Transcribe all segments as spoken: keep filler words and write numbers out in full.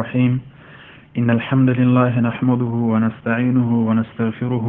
الرحيم إن الحمد لله نحمده ونستعينه ونستغفره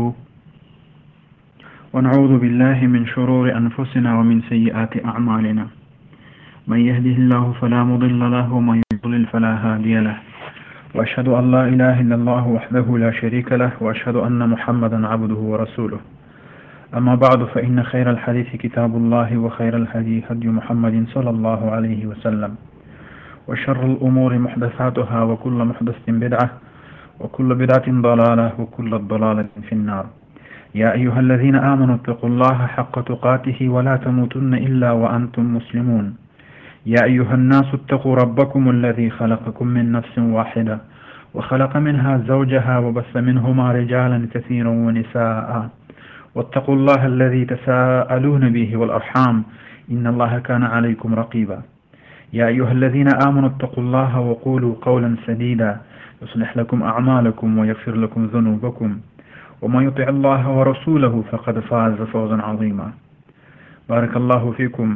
ونعوذ بالله من شرور أنفسنا ومن سيئات أعمالنا من يهده الله فلا مضل له ومن يضلل فلا هادي له وأشهد أن لا إله إلا الله وحده لا شريك له وأشهد أن محمدا عبده ورسوله أما بعد فإن خير الحديث كتاب الله وخير الهدي هدي محمد صلى الله عليه وسلم وشر الأمور محدثاتها وكل محدثة بدعة وكل بدعة ضلالة وكل ضلالة في النار يا أيها الذين آمنوا اتقوا الله حق تقاته ولا تموتن إلا وأنتم مسلمون يا أيها الناس اتقوا ربكم الذي خلقكم من نفس واحدة وخلق منها زوجها وبث منهما رجالا كثيرا ونساء واتقوا الله الذي تساءلون به والأرحام إن الله كان عليكم رقيبا يا أيها الذين آمنوا اتقوا الله وقولوا قولا سديدا يصلح لكم أعمالكم ويغفر لكم ذنوبكم ومن يطع الله ورسوله فقد فاز فوزا عظيما بارك الله فيكم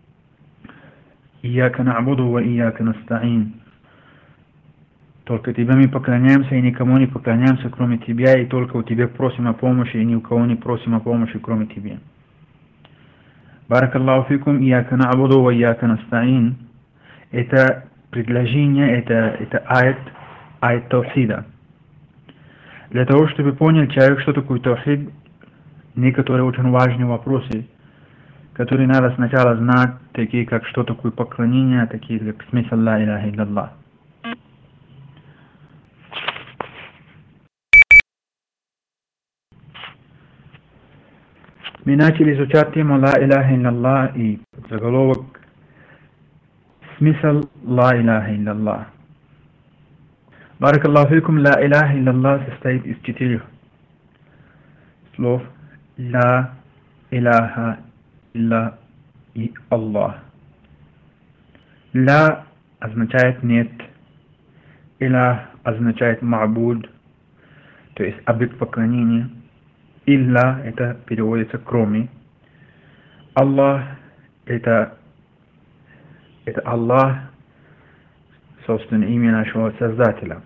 إياك نعبد وإياك نستعين Только Тебя мы поклоняемся и никому не поклоняемся, кроме Тебя, и только у Тебя просим о помощи, и ни у кого не просим о помощи, кроме Тебя. Баракаллаху фикум, ияка на'буду ва ияка настаин. Это предложение, это, это аят, аят таухида. Для того, чтобы понял человек, что такое таухид, некоторые очень важные вопросы, которые надо сначала знать, такие как что такое поклонение, такие как смысл ла иляха илляллах. Мы начали изучать тему ла иляха илляллах и заголовок смысл ла иляха илляллах. Баракаллаху фикум, ла иляха илляллах состоит из четырех слов. Ла иляха илля и Аллах. Ла означает нет. Илях означает ма'буд, то есть объект поклонения. Илля это переводится кроме. Аллах это это Аллах, собственно, имя нашего Создателя.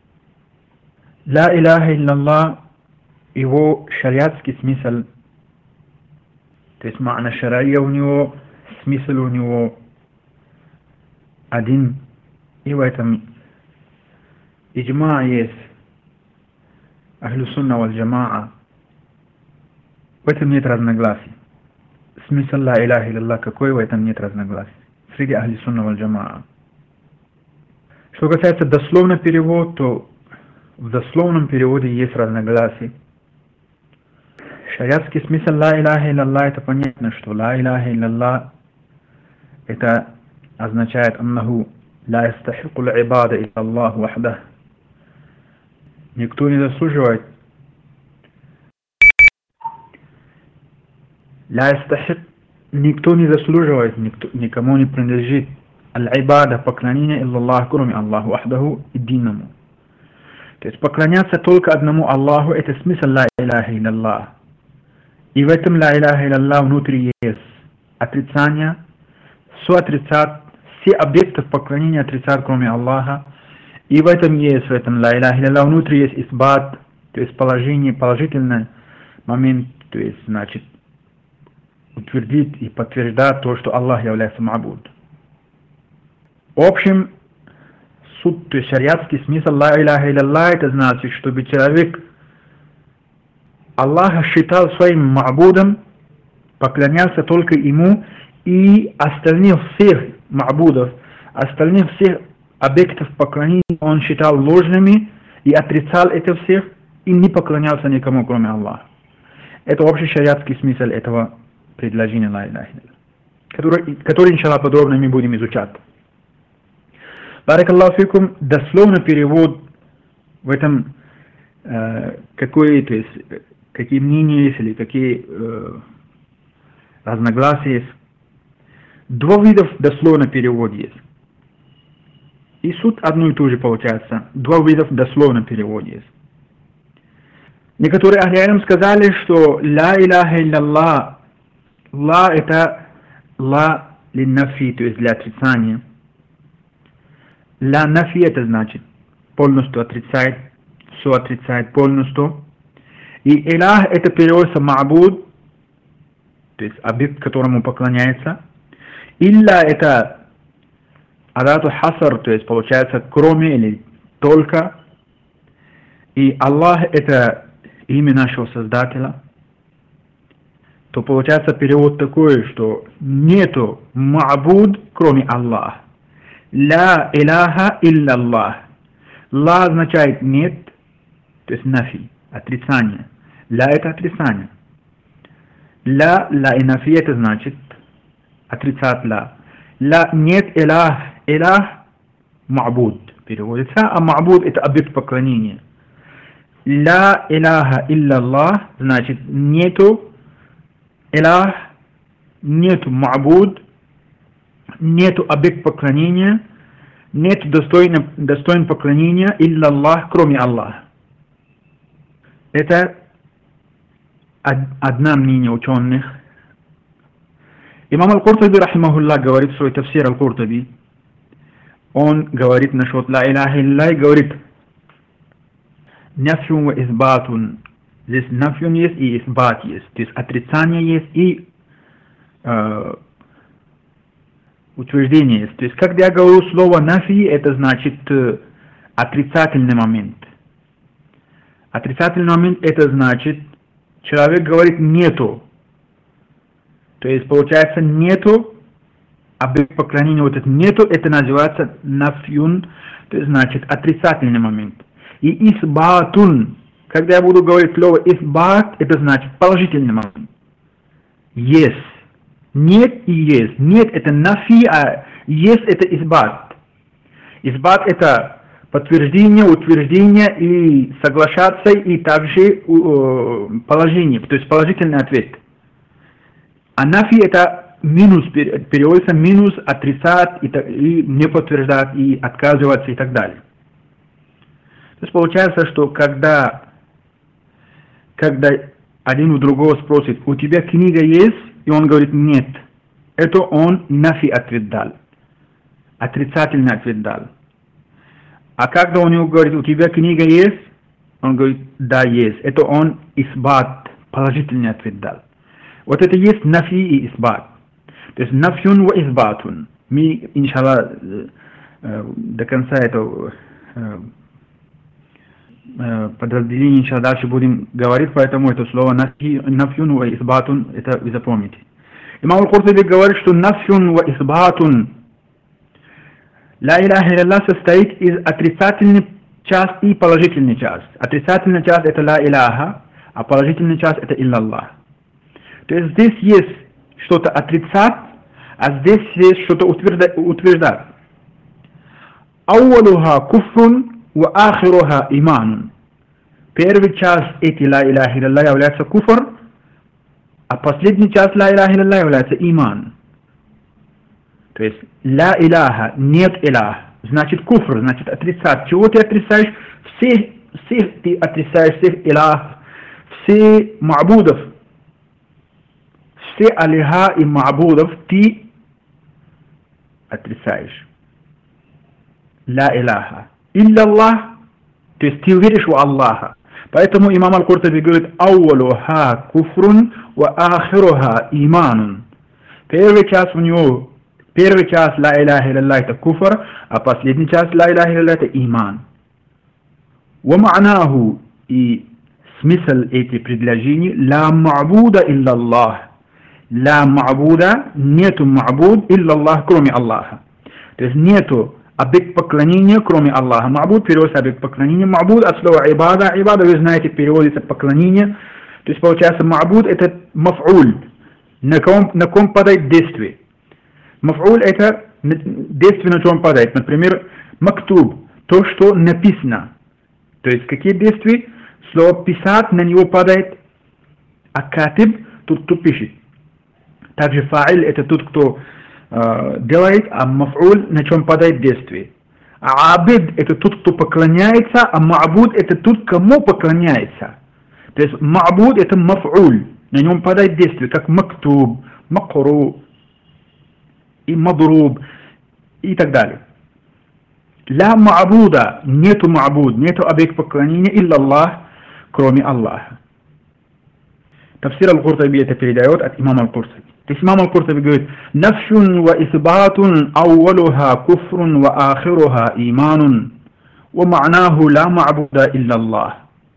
Ла иляха илляллах, его шариатский смысл, то есть ма'на шар'ия у него, смысл у него один, и в этом иджма есть ахлю сунна валь джамаа. В этом нет разногласий. Смысл ла иляха илляллах какой, в этом нет разногласий среди ахли сунна валь джамаа. Что касается дословного перевода, то в дословном переводе есть разногласия. Шариатский смысл ла иляха илляллах, это понятно, что ла иляха илляллах это означает аннаху ла ястахику л-ибада илля Аллах вахдах. Никто не заслуживает ла ястахик, никто не заслуживает, никто, никому не принадлежит аль-ибада, поклонение илля Аллах, кроме Аллаху вахдаху, единому. То есть поклоняться только одному Аллаху, это смысл ла иляха илляллах. И в этом ла иляха илляллах внутри есть отрицание, все отрицать, все объекты поклонения отрицать, кроме Аллаха. И в этом есть, в этом ла иляха илляллах внутри есть исбат, то есть положение, положительный момент, то есть, значит, утвердить и подтверждать то, что Аллах является ма'буд. В общем, суть, то есть шариатский смысл ла иляха илляллах, это значит, чтобы человек Аллаха считал своим ма'будом, поклонялся только ему, и остальных всех ма'будов, остальных всех объектов поклонения он считал ложными и отрицал это всех, и не поклонялся никому, кроме Аллаха. Это общий шариатский смысл этого предложения ла иляха илляллах, который, который, иншаллах, подробно мы будем изучать. Баракаллаху фикум, дословный перевод в этом, э, какой, то есть, какие мнения есть или какие э, разногласия есть. Два вида дословно перевода есть. И суть одно и то же получается. Два вида дословно перевода есть. Некоторые ахли илм сказали, что ла иляха илляллах, ла это ла линнафи, то есть для отрицания. Ля нафи это значит полностью отрицает, все отрицает полностью. И илях это переводится ма'буд, то есть объект, которому поклоняется. Илля это адату хасар, то есть получается кроме или только. И Аллах это имя нашего Создателя. То получается перевод такой, что нету ма'буд кроме Аллаха. Ла иляха илля Аллах. Ла означает нет, то есть нафи, отрицание. Ла это отрицание. Ла, ла и нафи это значит отрицать ла. Ла нет илях, илях ма'буд переводится, а ма'буд это объект поклонения. Ла иляха илля Аллах значит нету илях, нету ма'буд, нету объект поклонения, нет достойно, достоин поклонения илля Аллах, кроме Аллаха. Это одно мнение ученых. Имам Аль-Куртуби, рахимахуллах, говорит в свой тафсир Аль-Куртуби, он говорит насчет ла иляха илля, говорит нафюн ва избатун. Здесь нафюн есть и избат есть, то есть отрицание есть и э, утверждение есть. То есть когда я говорю слово нафи, это значит э, отрицательный момент. Отрицательный момент это значит, человек говорит нету. То есть получается нету, объект поклонения вот это нету, это называется нафюн, то есть значит отрицательный момент. И исбатун, когда я буду говорить слово исбат, это значит положительный момент. Есть. Нет и есть. Нет это нафи, а есть это исбат. Исбат это подтверждение, утверждение и соглашаться, и также э, положение, то есть положительный ответ. А нафи это минус, переводится минус, отрицать, и, и не подтверждать, и отказываться и так далее. То есть получается, что когда, когда один у другого спросит, у тебя книга есть? И он говорит нет. Это он нафи ответ дал. Отрицательный ответ дал. А когда он ему говорит, у тебя книга есть? Он говорит, да, есть. Это он исбат, положительный ответ дал. Вот это есть нафи и исбат. То есть нафюн ва исбатун. Мы, иншаллах, до конца этого подразделения иншаллах дальше будем говорить, поэтому это слово нафюн ва исбатун, это вы запомните. Имам Аль-Куртуби говорит, что нафюн ва исбатун, ла иляха илля состоит из отрицательной части и положительной части. Отрицательная часть это ла иляха, а положительная часть это илля Аллах. То есть здесь есть что-то отрицать, а здесь есть что-то утверждать. Ауалуха куфрун ва ахируха иманун. Первый часть эти ла иляха илля является куфр, а последний часть ла иляха илля является иман. То есть ла иляха, нет илях, значит куфр, значит отрицать. Чего ты отрицаешь? Всех, всех ты отрицаешь, всех илях, все ма'будов, все алиха и ма'будов ты отрицаешь. Ла иляха. Илля Аллах, то есть ты веришь в Аллаха. Поэтому имам Аль-Куртуби говорит, ауалуха куфрун ва ахируха иманун. Первый час у него, первый час ла иляха илля это куфр, а последний час ла иляха илля это иман. Ва ма'наху, и смысл этих предложений, ла ма'буда илля Аллах. Ла ма'буда, нету ма'буд илля Аллах, кроме Аллаха. То есть нету объект поклонения, кроме Аллаха. Ма'буд переводится объект поклонения. Ма'буд от слова ибада. Ибада, вы знаете, переводится поклонение. То есть получается ма'буд это маф'уль. На ком, на ком падает действие. Маф'уль это действие, на чем падает. Например, мактуб. То, что написано. То есть какие действия? Слово писать, на него падает. А катиб, тот, кто пишет. Также фа'иль это тот, кто делает, а маф'уль, на чем падает действие. А абид это тот, кто поклоняется, а ма'буд это тот, кому поклоняется. То есть ма'буд это маф'уль, на нем падает действие, как мактуб, макру и мадруб и так далее. То ля ма'буда, нету ма'буд, нету объект поклонения, илля Аллах, кроме Аллаха. Тафсир Аль-Куртуби это передает от имама Аль-Куртуби. То есть имам Аль-Куртуби говорит: «Нафсюн ва исбатун ауалуха куфрун ва ахируха иманун, ва ма'наху ля ма'буда илля Аллах».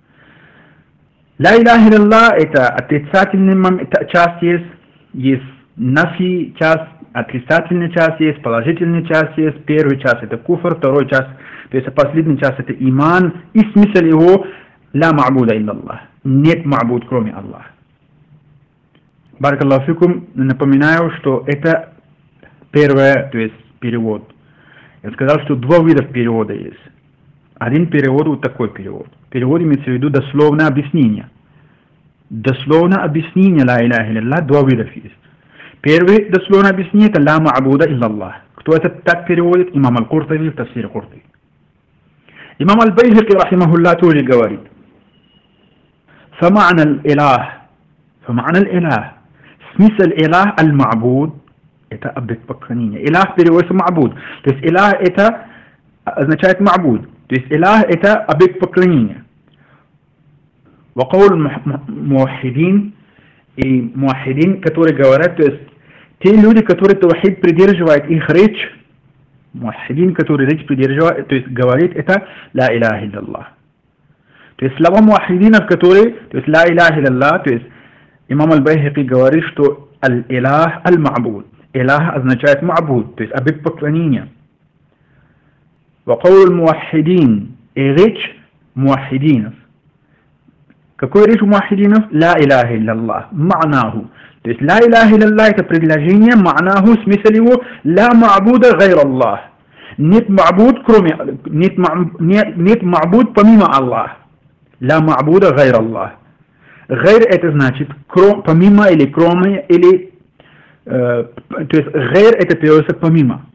Ля иляха илля это отрицательная часть есть, есть нафи часть, отрицательная часть есть, положительная часть есть. Первая часть это куфр, вторая часть, то есть последняя часть это иман, и смысл его ля ма'буда илля Аллах. Нет ма'буд кроме Аллаха. Баракаллаху фикум, напоминаю, что это первое, то есть перевод. Я сказал, что два вида перевода есть. Один перевод, вот такой перевод. Перевод имеется в виду дословное объяснение. Дословное объяснение ла иляха илля, два вида есть. Первый дословное объяснение это ла ма'буда илля Аллах. Кто это так переводит? Имам Аль-Куртуби в тафсире Куртуби. Имам Аль-Байхаки рахимахуллах тоже говорит: فمعنى الإله فمعنى الإله смысл илах аль-ма'буд это объект поклонения. Илах переводится ма'буд. То есть илах это означает ма'буд. То есть илах это объект поклонения. Вакаул муахидин, и муахидин, которые говорят, то есть те люди, которые тавхид придерживают, их речь, муахидин, который речь придерживает, то есть говорит это ла иляха илля. То есть слова муахидинов, которые, то есть ла иляха илля, то есть имам Аль-Байхаки говорит, что аль-илах аль-ма'буд. Илах означает ма'буд, то есть объект поклонения. Вакаул муахидин, и речь муахидинов. Какой речь у муахидинов? Ла иляха илля, ма'наху. То есть ла иляха илля это предложение, ма'наху, смысл его ла ма'буда гайр Аллах. Нет ма'буд кроме, нет, нет, нет ма'буд помимо Аллаха. Ла ма'буда гайр Аллах. Гайр это значит кром, помимо или кроме, или э, то есть гайр это переводится помимо.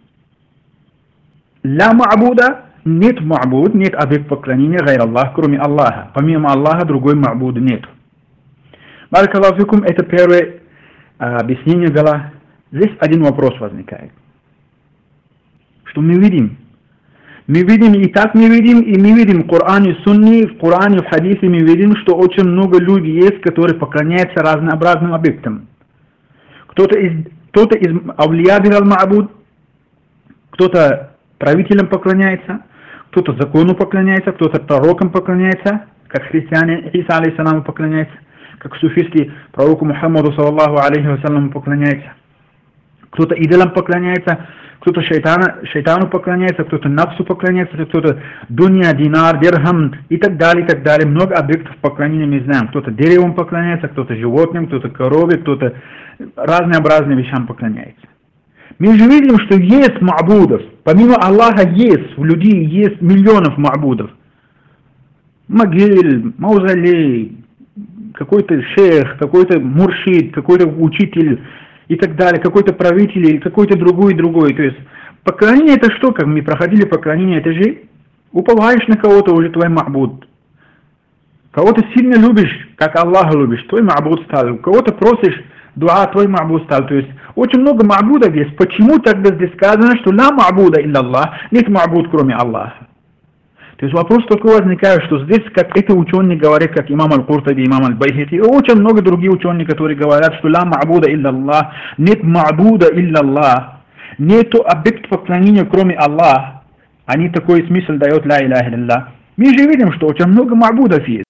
Ла ма'буда, нет ма'буд, нет объект поклонения гайр Аллах, кроме Аллаха. Помимо Аллаха другой ма'буд нет. Баракаллаху фикум, это первое э, объяснение было. Здесь один вопрос возникает. Что мы видим? Мы видим, и так мы видим, и мы видим в Коране, в Сунне, в Коране, в Хадисе мы видим, что очень много людей есть, которые поклоняются разнообразным объектам. Кто-то из, кто-то из авлия бир аль-ма'буд, кто-то правителям поклоняется, кто-то закону поклоняется, кто-то пророкам поклоняется, как христиане Иса алейхиссаляму поклоняются, как суфисты пророку Мухаммаду саллаллаху алейхи вассаляму поклоняются. Кто-то идолам поклоняется, кто-то шайтана, шайтану поклоняется, кто-то нафсу поклоняется, кто-то дунья, динар, дирхам и так далее, и так далее. Много объектов поклонения мы знаем. Кто-то деревом поклоняется, кто-то животным, кто-то корове, кто-то разнообразным вещам поклоняется. Мы же видим, что есть ма'будов. Помимо Аллаха есть, у людей есть миллионов ма'будов. Могиль, маузолей, какой-то шейх, какой-то муршид, какой-то учитель и так далее, какой-то правитель или какой-то другой другой. То есть поклонение это что, как мы проходили поклонение, это же уповаешь на кого-то, уже твой ма'буд. Кого-то сильно любишь, как Аллаха любишь, твой ма'буд стал. Кого-то просишь, дуа, твой ма'буд стал. То есть очень много ма'будов есть. Почему тогда здесь сказано, что ла ма'буда илля Аллах, нет ма'буд кроме Аллаха? То есть вопрос такой возникает, что здесь, как эти ученые говорят, как имам Аль-Куртуби, имам Аль-Байхаки, и очень много других ученых, которые говорят, что ла ма'буда илля Аллах, нет ма'буда илля Аллах, нету объект поклонения кроме Аллаха. Они такой смысл дают ла иляха илля. Мы же видим, что очень много ма'будов есть.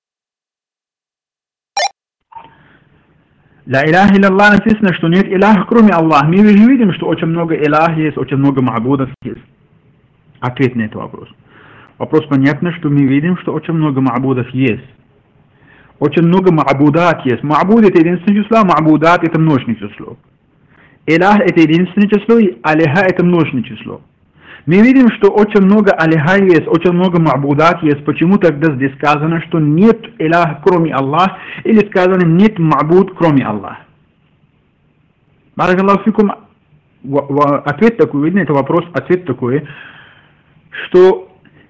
Ла иляха илля написано, что нет илях кроме Аллаха. Мы же видим, что очень много илях есть, очень много ма'будов есть. Ответ на этот вопрос. Вопрос понятно, что мы видим, что очень много ма'будов есть. Очень много ма'будат есть. Ма'буд это единственное число, ма'будат это множественное число. Илях это единственное число, и алиха это множественное число. Мы видим, что очень много алиха есть, очень много ма'будат есть. Почему тогда здесь сказано, что нет илях кроме Аллаха, или сказано нет ма'буд кроме Аллаха? Баракаллаху фикум. Ответ такой, видно, это вопрос, ответ такой, что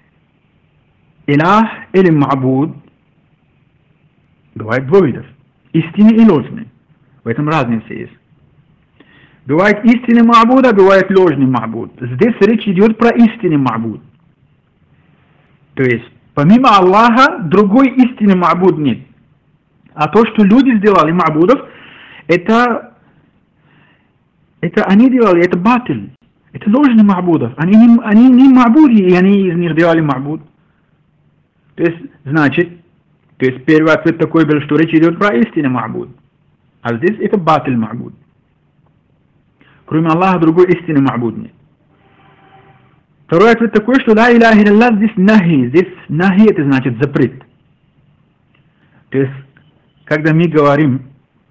илях или ма'буд бывает два вида. Истинный и ложный. В этом разница есть. Бывает истинный ма'буд, а бывает ложный ма'буд. Здесь речь идет про истинный ма'буд. То есть, помимо Аллаха, другой истинный ма'буд нет. А то, что люди сделали ма'будов, это, это они делали, это батиль. Это ложный ма'будов. Они не, они не ма'буди, и они из них делали ма'буд. То есть, значит, то есть первый ответ такой был, что речь идет про истинный ма'буд. А здесь это батиль ма'буд. Кроме Аллаха, другой истинный ма'буд нет. Второй ответ такой, что ла иляха илля здесь нахи. Здесь нахи это значит запрет. То есть, когда мы говорим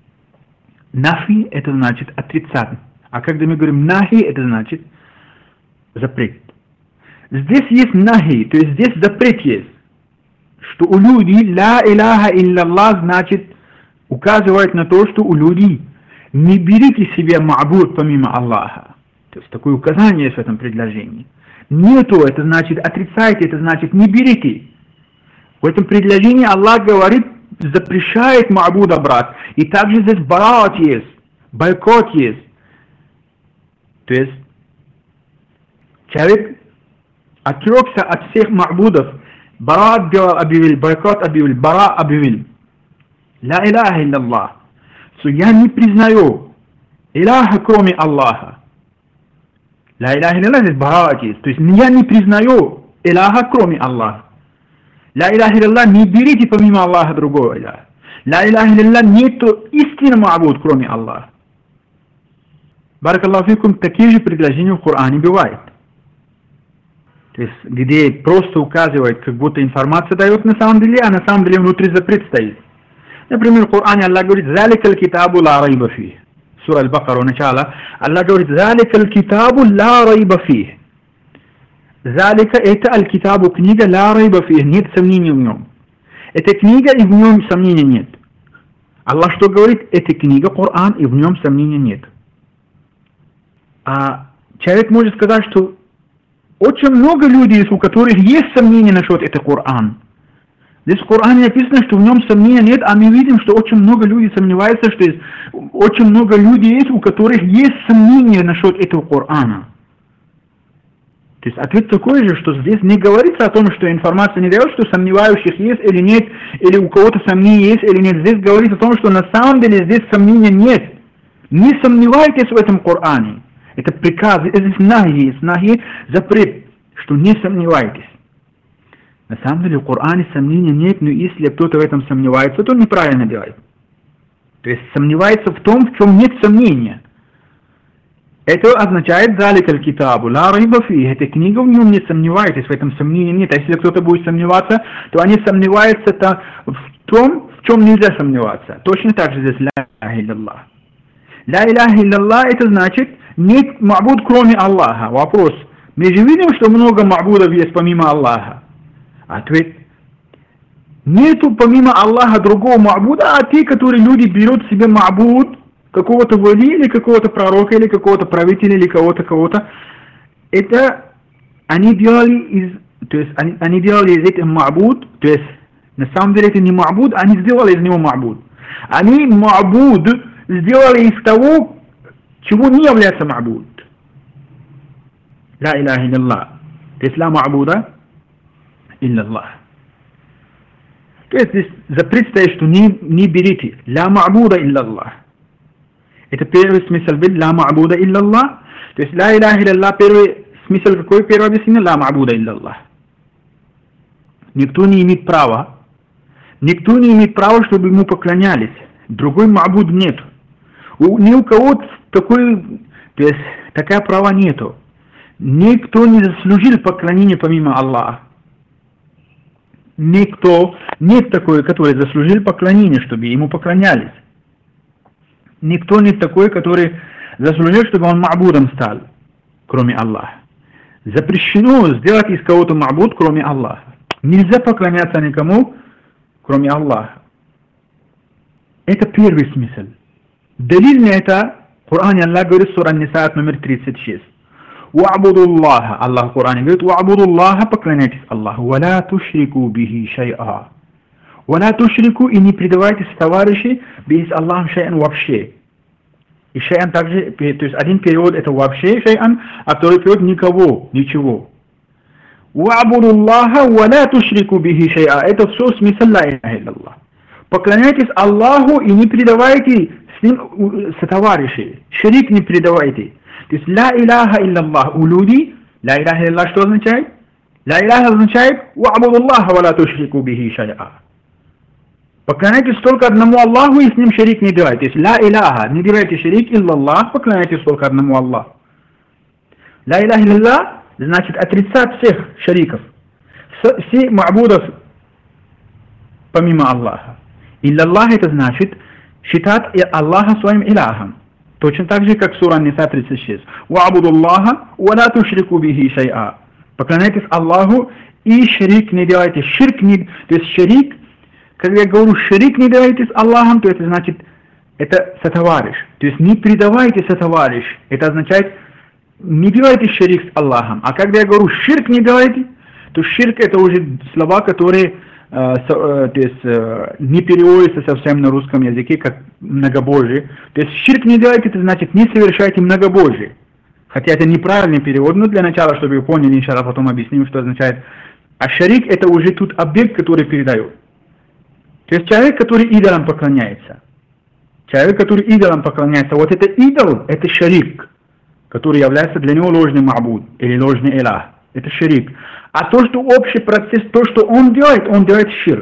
нафи, это значит отрицать. А когда мы говорим нахи, это значит запрет. Здесь есть нахи, то есть здесь запрет есть. Что у людей ла иляха илляллах значит указывает на то, что у людей не берите себе ма'буд помимо Аллаха. То есть такое указание есть в этом предложении. Нету, это значит отрицайте, это значит не берите. В этом предложении Аллах говорит, запрещает ма'буда брать. И также здесь бараат есть, бойкот есть. То есть человек отрекся от всех ма'будов, бараат объявил, бойкот объявил, бара объявил. Ла иляха илляллах. So, я не признаю Иляха, кроме Аллаха. Ла иляха илляллах здесь бараат есть. То есть я не признаю Иляха, кроме Аллаха. Ла иляха илляллах, не берите помимо Аллаха другого Иляха. Ла иляха илляллах, нету истинного ма'буд, кроме Аллаха. Баракаллаху фикум, такие же предложения в Коране бывают. То есть, где просто указывает, как будто информация дает на самом деле, а на самом деле внутри запрет стоит. Например, в Коране Аллах говорит, «Заликал китабу ла райба фих». Сура Аль-Бакара, начало. Аллах говорит, «Заликал китабу ла райба фих». Залика – это аль-китабу, книга, ла райба фих, нет сомнений в нем. Это книга, и в нем сомнений нет. Аллах что говорит? Это книга, Коран, и в нем сомнений нет. А человек может сказать, что очень много людей, у которых есть сомнения насчет этого Корана. Здесь в Коране написано, что в нем сомнения нет, а мы видим, что очень много людей сомневаются, что есть, очень много людей есть, у которых есть сомнения насчет этого Корана. То есть ответ такой же, что здесь не говорится о том, что информация не дает, что сомневающих есть или нет, или у кого-то сомнения есть или нет. Здесь говорится о том, что на самом деле здесь сомнения нет. Не сомневайтесь в этом Коране. Это приказ, это нахи, нахи запрет, что не сомневайтесь. На самом деле в Коране сомнений нет, но если кто-то в этом сомневается, то он неправильно делает. То есть сомневается в том, в чем нет сомнения. Это означает «Заликаль китабу ла райба фих». Эта книга, в нем не сомневайтесь, в этом сомнения нет. А если кто-то будет сомневаться, то они сомневаются -то в том, в чем нельзя сомневаться. Точно так же здесь «Ла иляха илляллах». «Ла иляха илляллах» это значит нет ма'буд кроме Аллаха. Вопрос. Мы же видим, что много ма'будов есть помимо Аллаха. Ответ. Нету помимо Аллаха другого ма'буда, а те, которые люди берут себе ма'буд, какого-то вали, или какого-то пророка, или какого-то правителя, или кого-то, кого-то, это они делали из, то есть они, они делали из этого ма'буд, то есть на самом деле это не ма'буд, они сделали из него ма'буд. Они ма'буд сделали из того, чего не является ма'буд. Ла иляха илляллах. То есть ла ма'буда илляллах. То есть здесь запрет стоит, что не, не берите. Ла ма'буда илляллах. Это первый смысл был ла ма'буда илляллах. То есть ла иляха илляллах, первый смысл какой? Первое объяснение ла ма'буда илляллах. Никто не имеет права. Никто не имеет права, чтобы ему поклонялись. Другой ма'буд нет. У, ни у кого такой, то есть такая права нету. Никто не заслужил поклонения помимо Аллаха. Никто, нет такой, который заслужил поклонение, чтобы ему поклонялись. Никто нет такой, который заслужил, чтобы он ма'будом стал, кроме Аллаха. Запрещено сделать из кого-то ма'буд, кроме Аллаха. Нельзя поклоняться никому, кроме Аллаха. Это первый смысл. Далиль на это, в Коране Аллах говорит, сура Ан-Ниса, номер тридцать шесть. وَعْبُدُوا اللَّهَ. Аллах в Коране говорит, وَعْبُدُوا اللَّهَ, поклоняйтесь Аллаху, وَلَا تُشْرِكُوا بِهِ شَيْئًا. وَلَا تُشْرِكُوا, и не предавайтесь товарищи, без Аллаха шай'ан вообще. И шай'ан также, то есть один перевод это вообще шай'ан, а второй перевод никого, ничего. وَعْبُدُوا اللَّهَ وَلَا تُشْرِكُوا بِهِ شَيْئًا. Это все смысл ла иляха илляллах. Поклоняйтесь Аллаху и не предавайте с ним сотоварищей. Ширик не предавайте. То есть ла иляха илляллах у людей. Ла иляха илляллах что означает? Ла иляха означает وَعْبُدُوا اللَّهَ وَلَا تُشْرِكُوا بِهِ شَيْئًا. Поклоняйтесь только одному Аллаху и с ним ширик не делайте. То есть ла иляха, не делайте ширик илляллах, поклоняйтесь только одному Аллаху. Ла иляха илляллах значит отрицать всех шариков, все ма'будов помимо Аллаха. Илляллах это значит считать Аллаха своим иляхом. Точно так же, как сура Ниса тридцать шесть. وَعْبُدُوا اللَّهَ وَلَا تُشْرِكُوا بِهِ شَيْئًا. Поклоняйтесь Аллаху и ширик не делайте. Ширк не... То есть ширик, когда я говорю ширик не делайте с Аллахом, то это значит, это сотоварищ. То есть не предавайте сотоварищ. Это означает, не делайте ширик с Аллахом. А когда я говорю ширк не делайте, то ширк это уже слова, которые э, со, э, то есть, э, не переводятся совсем на русском языке, как многобожие. То есть ширк не делайте, это значит не совершайте многобожие. Хотя это неправильный перевод, но для начала, чтобы вы поняли, иншаллах, потом объясним, что означает. А шарик это уже тут объект, который передает. То есть человек, который идолам поклоняется. Человек, который идолам поклоняется, вот это идол, это шарик, который является для него ложным ма'буд или ложный илах. Это ширик. А то, что общий процесс, то, что он делает, он делает ширк.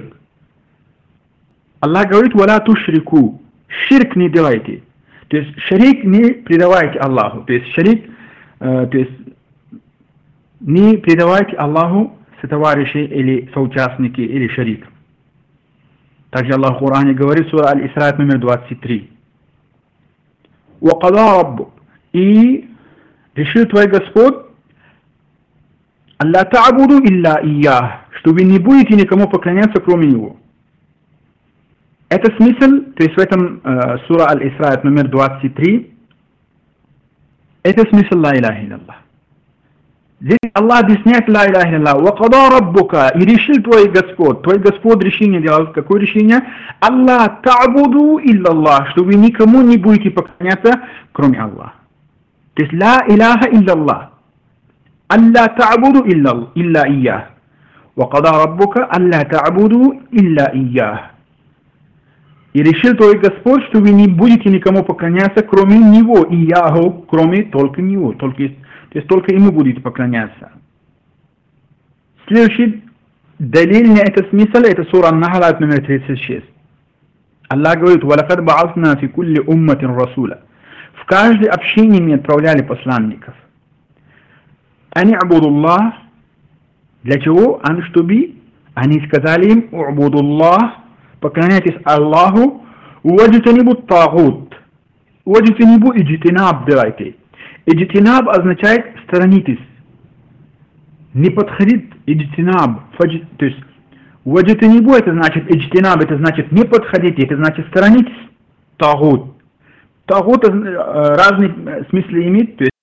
Аллах говорит, «Валя тушрику». Ширк не делайте. То есть ширик не предавайте Аллаху. То есть ширик, э, то есть не предавайте Аллаху сотоварищей или соучастники или ширик. Также Аллах в Коране говорит, сура Аль-Исра номер двадцать три. «Вакада раббук». И решил твой Господь, «Алла та'буду илля иях», что вы не будете никому поклоняться, кроме Него. Это смысл, то есть в этом э, сура Аль-Исра номер двадцать три, это смысл ла иляха илляллах. Здесь Аллах объясняет ла иляха илляллах. «Вакада раббука», и решил твой Господь, твой Господь решение делал. Какое решение? «Алла та'буду илляллах», что вы никому не будете поклоняться, кроме Аллаха. То есть ла иляха илляллах. «Алла та'буду илля иях». «Вакада раббука алла та'буду илля иях». И решил твой Господь, что вы не будете никому поклоняться, кроме Него, Ияху, кроме только Него. Только, то есть только Ему будете поклоняться. Следующий далиль на этот смысл, это сура Ан-Нахл номер тридцать шесть. Аллах говорит, «Валакад ба'асна фи кулли умматин расула». В каждой общине мы отправляли посланников. Они абудуллах. Для чего? Они чтобы они сказали им, «Убудуллах», поклоняйтесь Аллаху, «Уаджитанибу тагут». «Уаджитанибу» иджтинаб делайте. Иджтинаб означает «сторонитесь». Не подходит иджтинаб. То есть «Уаджитанибу» это значит иджтинаб, это значит не подходите, это значит сторонитесь тагут. Тагут разные смыслы имеет. То есть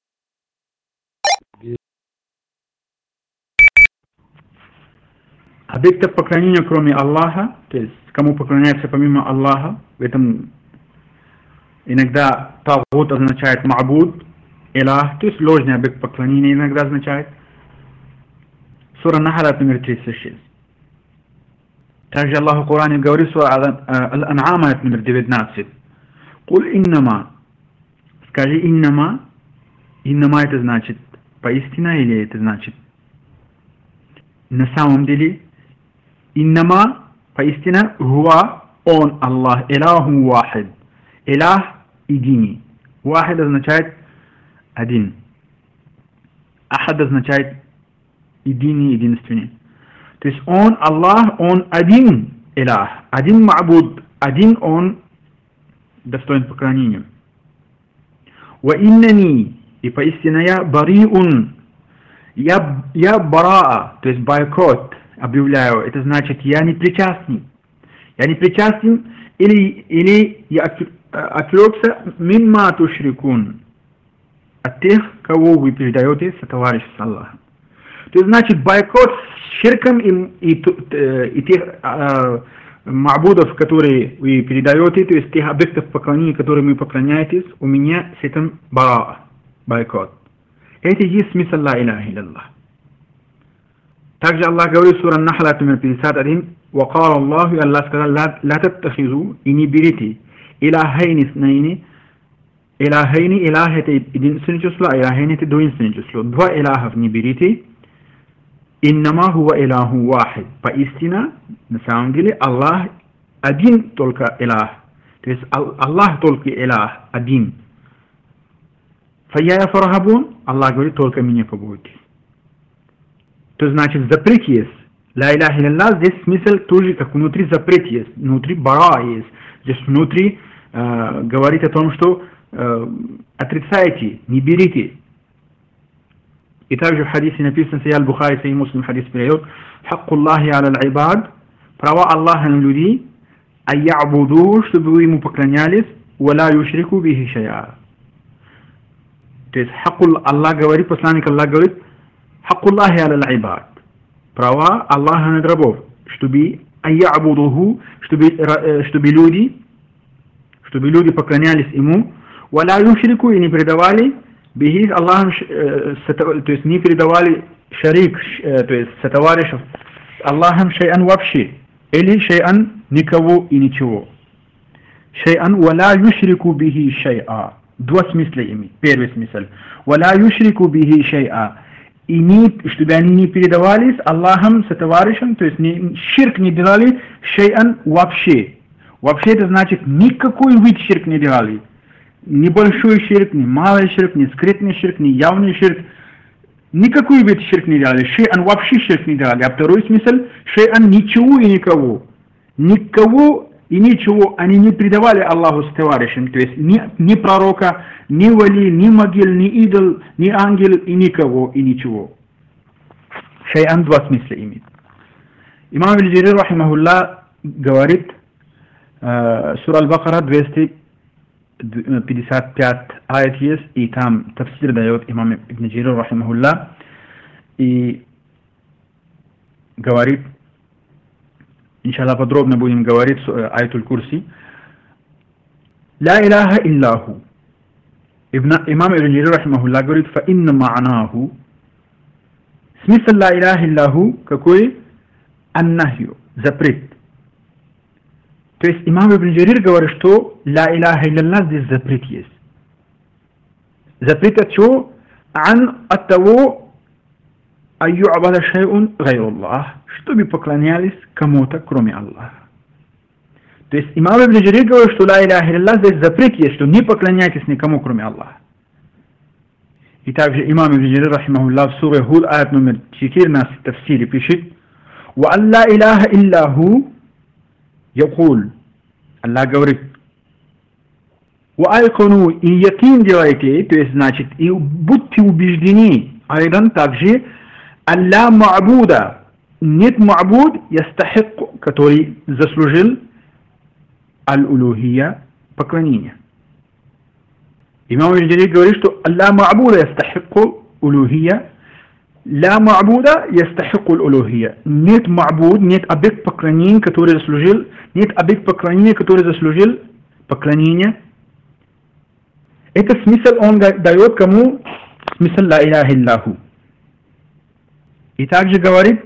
объектов поклонения, кроме Аллаха, то есть кому поклоняется помимо Аллаха, в этом иногда тагут означает ма'буд, илах, то есть ложный объект поклонения иногда означает. Сура Нахл номер тридцать шесть. Также Аллах в Коране говорит, сура Аль-Ан'ам номер девятнадцать. «Куль иннама». Скажи иннама. Иннама это значит поистина или это значит на самом деле. Иннама, поистина, хуа, он, Аллах, илаху вахид. Илах единый. Вахид означает один. Ахад означает единый, единственный. То есть он, Аллах, он один илах, один ма'буд, один он достоин поклонения. Ва иннани, и поистина я бариун, я, я бараа, то есть бойкот объявляю, это значит я не причастен. Я не причастен или, или я отрекся мимма тушрикун, от тех, кого вы передаете сотоварищ с Аллахом. То есть значит бойкот с ширком и, и, и тех э, ма'будов, которые вы передаете, то есть тех объектов поклонения, которым вы поклоняетесь, у меня с этим бараа, бойкот. Это есть смысл ла иляха илляллах. Также Аллах говорит, сура Нахла, номер пятьдесят один, «Вакал Аллаху», и Аллах сказал, «Ла таттахизу», и не берите, «Илахайни снайни», «Илахайни», «Илах» это единственное число, а «Илахайни» это двоинственное число. Два «Илахов» не берите, «Иннама хува Илаху вахид». Поистине, на самом деле, Аллах один только Илах. То есть Аллах только Илах, один. «Фаяя фарахабун», Аллах говорит, только меня побойтесь. То значит, запрет есть. Ла иляха илlallah, здесь смысл тоже, как внутри запрет есть, внутри бара есть. Здесь внутри э, говорит о том, что э, отрицайте, не берите. И также в хадисе написано, Сайя аль-Бухари, Сайя Муслим хадис передает, «Хакку Аллахи аля аль-ибад», права Аллаха на людей, «Айябуду», чтобы вы ему поклонялись, «Вала юшрику бихи шай'a». То есть, хакку Аллах говорит, посланник Аллах говорит, «Хакку Аллахи аля аль-ибад», права Аллаха над рабов, чтобы айябудуху, чтобы, чтобы люди, чтобы люди поклонялись ему, «Вала юшрику», и не предавали бихи Аллахом, то есть не передавали шарик, то есть сотоварищев Аллахом шай'ан вообще, или шай'ан никого и ничего. Шай'ан вала юшрику бихи шай'a. Два смысла имеет. Первый смысл. Вала юшрику бихи шай'a. И не, чтобы они не передавались Аллахом сотоварищем, то есть не, ширк не делали шай'ан вообще. Вообще это значит никакой вид ширк не делали. Небольшой ширк, не малый ширк, не скрытный ширк, не явный ширк. Никакой вид ширк не делали. Шей'ан вообще ширк не делали. А второй смысл, шей'ан ничего и никого. Никого и ничего они не предавали Аллаху с товарищем. То есть ни, ни пророка, ни вали, ни могил, ни идол, ни ангел и никого и ничего. Шей'ан два смысла имеет. Имам Аль-Джарир, рахимахуллах, говорит, э, сура Аль-Бакара двести пятьдесят пять аят есть, и там тафсир дает имам Ибн Джарир, рахимахуллах, и говорит, иншаллах подробно будем говорить аятуль курси, «Ла иляха иллаху». Имам Ибн Джарир, рахимахуллах, говорит, «Фа инна ма'наху». Смысл «Ла иляха иллаху» какой? «Аннахью», запрет. То есть имам Ибн Джарир говорит, что «Ла иляха илlallah» здесь запрет есть. Запрет от чего? Ан от того, айю абада шайун гайруллах, чтобы поклонялись кому-то, кроме Аллаха. То есть имам Ибн Джарир говорит, что «Ла иляха илlallah» здесь запрет есть, что не поклоняйтесь никому, кроме Аллаха. И также имам Ибн Джарир, рахимахуллах, в суре Худ, аят номер четырнадцать, в тафсире пишет, «Ва алла иляха иллаху». Якуль, Аллах говорит, «Ваайкуну», и якин делайте, то есть значит, и будьте убеждены, айдан также, «Алла ма'буда», нет ма'буд, ястахик, который заслужил аль-улухия, поклонение. Имам Ибн Джарир говорит, что «Алла ма'буда ястахик улухия», «Ла ма'буда ястахику аль-улухия». Нет ма'буд, нет объект поклонения, который заслужил, нет объект поклонения, который заслужил поклонение. Это смысл он дает кому? Смысл «Ла иляха иллаху». И также говорит,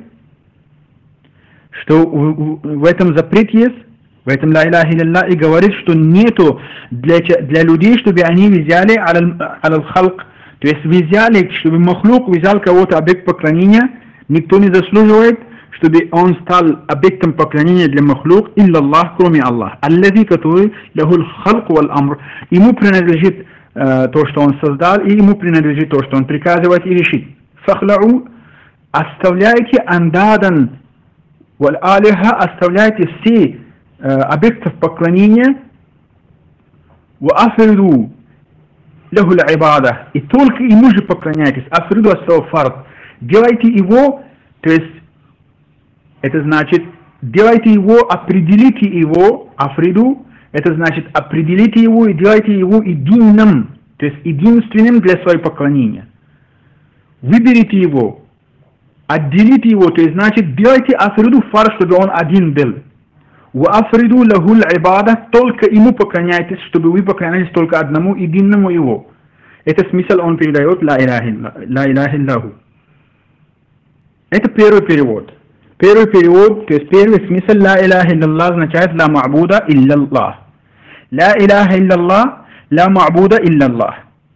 что в этом запрет есть, в этом «Ла иляха иллаллах», и говорит, что нету для, для людей, чтобы они взяли аль-халк, то есть взяли, чтобы махлук взял кого-то объект поклонения, никто не заслуживает, чтобы он стал объектом поклонения для махлук, илля-Аллах, кроме Аллаха. Аллази, который лахул халк вал амр, ему принадлежит э, то, что он создал, и ему принадлежит то, что он приказывает и решит. Фахлау, оставляйте андадан вал алиха, оставляйте все э, объектов поклонения, ва африду лахул ибада, и только ему же поклоняйтесь. Африду ас-сауфард, делайте его, то есть это значит, делайте его, определите его, африду, это значит, определите его и делайте его единым, то есть единственным для своего поклонения. Выберите его, отделите его, то есть значит, делайте африду фар, чтобы он один был. Ва африду лахул ибада, только ему поклоняйтесь, чтобы вы поклонялись только одному единому его. Это смысл он передает ла иляха иллаху. Это первый перевод. Первый перевод, то есть первый смысл ла иляха илляллах означает ла ма'буда илляллах. Ла иляха илляллах, ла ма'буда илляллах.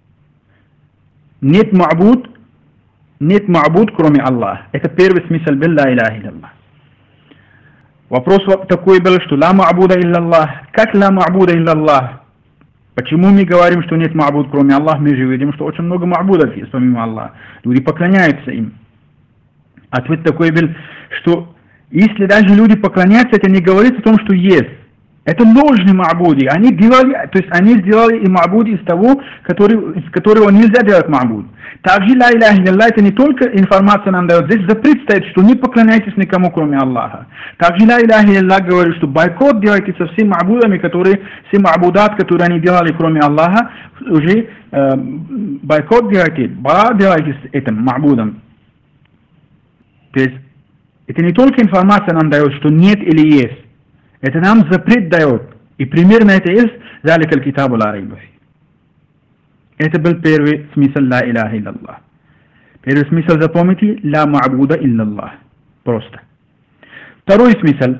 Нет ма'буд, нет ма'буд, кроме Аллаха. Это первый смысл был ла иляха илляллах. Вопрос такой был, что ла ма'буда илляллах. Как ла ма'буда илляллах? Почему мы говорим, что нет ма'буд, кроме Аллаха? Мы же видим, что очень много ма'будов есть, помимо Аллаха. Люди поклоняются им. Ответ такой был, что если даже люди поклоняются, это не говорит о том, что есть. Это ложные ма'буди. Они делали, то есть они сделали и ма'буди из того, который, из которого нельзя делать ма'буд. Также ла иляха илляллах, это не только информация нам дает, здесь запрет стоит, что не поклоняйтесь никому, кроме Аллаха. Также ла иляха илляллах говорит, что бойкот делайте со всеми ма'будами, которые, все ма'будат, которые они делали, кроме Аллаха, уже э, бойкот делайте, бара делайте с этим ма'будом. То есть это не только информация нам дает, что нет или есть. Это нам запрет дает. И примерно это есть ذلك الكتاب لا ريب فيه. Это был первый смысл ла иляха илляллах. Первый смысл запомните, ла ма'буда илляллах. Просто. Второй смысл.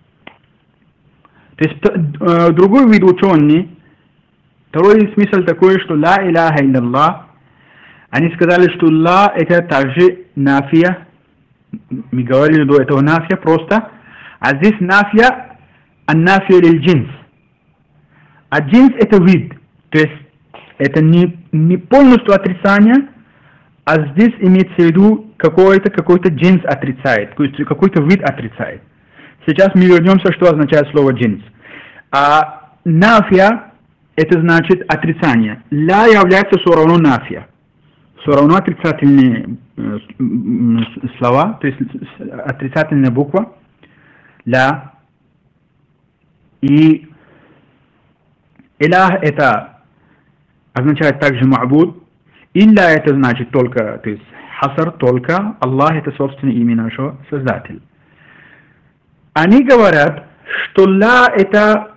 То есть э, другой вид ученый, второй смысл такой, что ла иляха илляллах, они сказали, что ла это также нафия. Мы говорили до этого нафия просто. А здесь нафия ан-нафия лиль-джинс. А джинс это вид. То есть это не, не полностью отрицание, а здесь имеется в виду какой-то какой-то джинс отрицает, какой-то вид отрицает. Сейчас мы вернемся, что означает слово джинс. А нафия это значит отрицание. Ла является все равно нафия. Все равно отрицательные э, слова, то есть отрицательная буква ла. И илях это означает также ма'буд. Илля это значит только, то есть хасар только. Аллах это собственное имя нашего Создателя. Они говорят, что ла это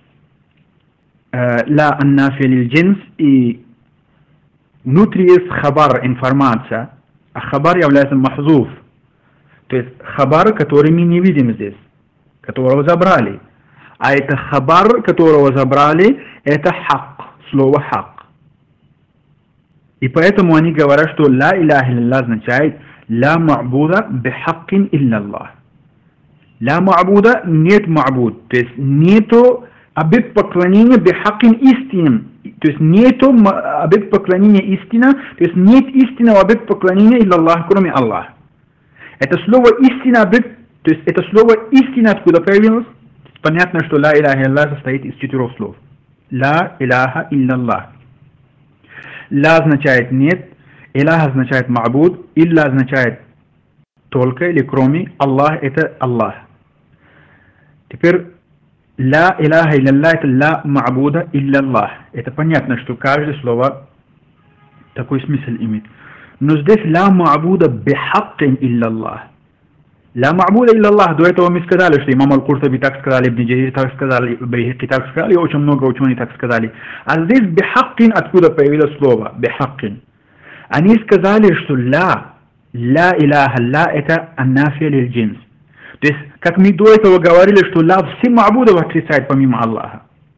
э, ла ан-нафия лиль-джинс, и внутри есть хабар, информация, а хабар является махзуф. То есть хабар, который мы не видим здесь, которого забрали. А это хабар, которого забрали, это хак, слово хак. И поэтому они говорят, что ла иляха илляллах означает ла ма'буда бихаккин илляллах. Ла ма'буда нет ма'буд, то есть нету объект поклонения бихаккин истинным. То есть нету объект поклонения истина, то есть нет истинного объекта поклонения илляллах, кроме Аллаха. Это слово истина объект, то есть это слово истина откуда появилось? Понятно, что ла иляха илляллах состоит из четырех слов. Ла иляха илляллах. Ла означает нет, илях означает ма'буд, илля означает только или кроме, Аллах это Аллах. Теперь ла иляха илляллах это ла ма'буда илляллах. Это понятно, что каждое слово такой смысл имеет. Но здесь ла ма'буда бихаккин илляллах. Ла ма'буда илляллах, до этого мы сказали, что имам Аль-Куртуби так сказали, Ибн Джарир так сказали, Байхақи так сказали, и очень много ученых так сказали. А здесь бихаккин, откуда появилось слово бихаккин. Они сказали, что ла, ла иляха, ла это ан-нафия лиль-джинс. То есть, как мы до этого говорили, что ла все ма'будов отрицает помимо Аллаха.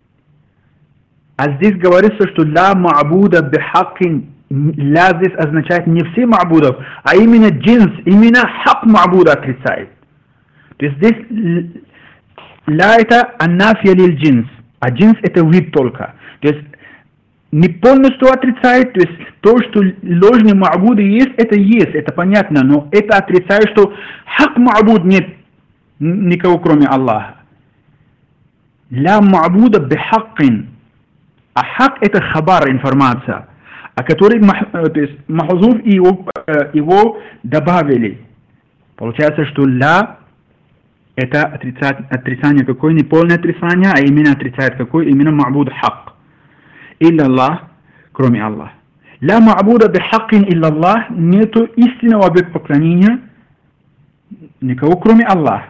А здесь говорится, что ла ма'буда бихаккин. Ла здесь означает не все ма'будов, а именно джинс, именно хак ма'буда отрицает. То есть здесь ла это ан-нафия лиль-джинс, а джинс это вид только. То есть не полностью отрицает, то есть то, что ложные ма'буды есть, это есть, это понятно, но это отрицает, что хак ма'буд нет никого кроме Аллаха. Ла ма'буда бихаккин, а хак это хабар, информация, а который, то есть махзуф, и его, его добавили. Получается, что ла это отрицание, отрицание какое, не полное отрицание, а именно отрицает какой, именно ма'буд хак. Илля Аллах, кроме Аллаха. Ла ма'буда бихаккин илля Аллах, нету истинного объекта поклонения никого кроме Аллаха.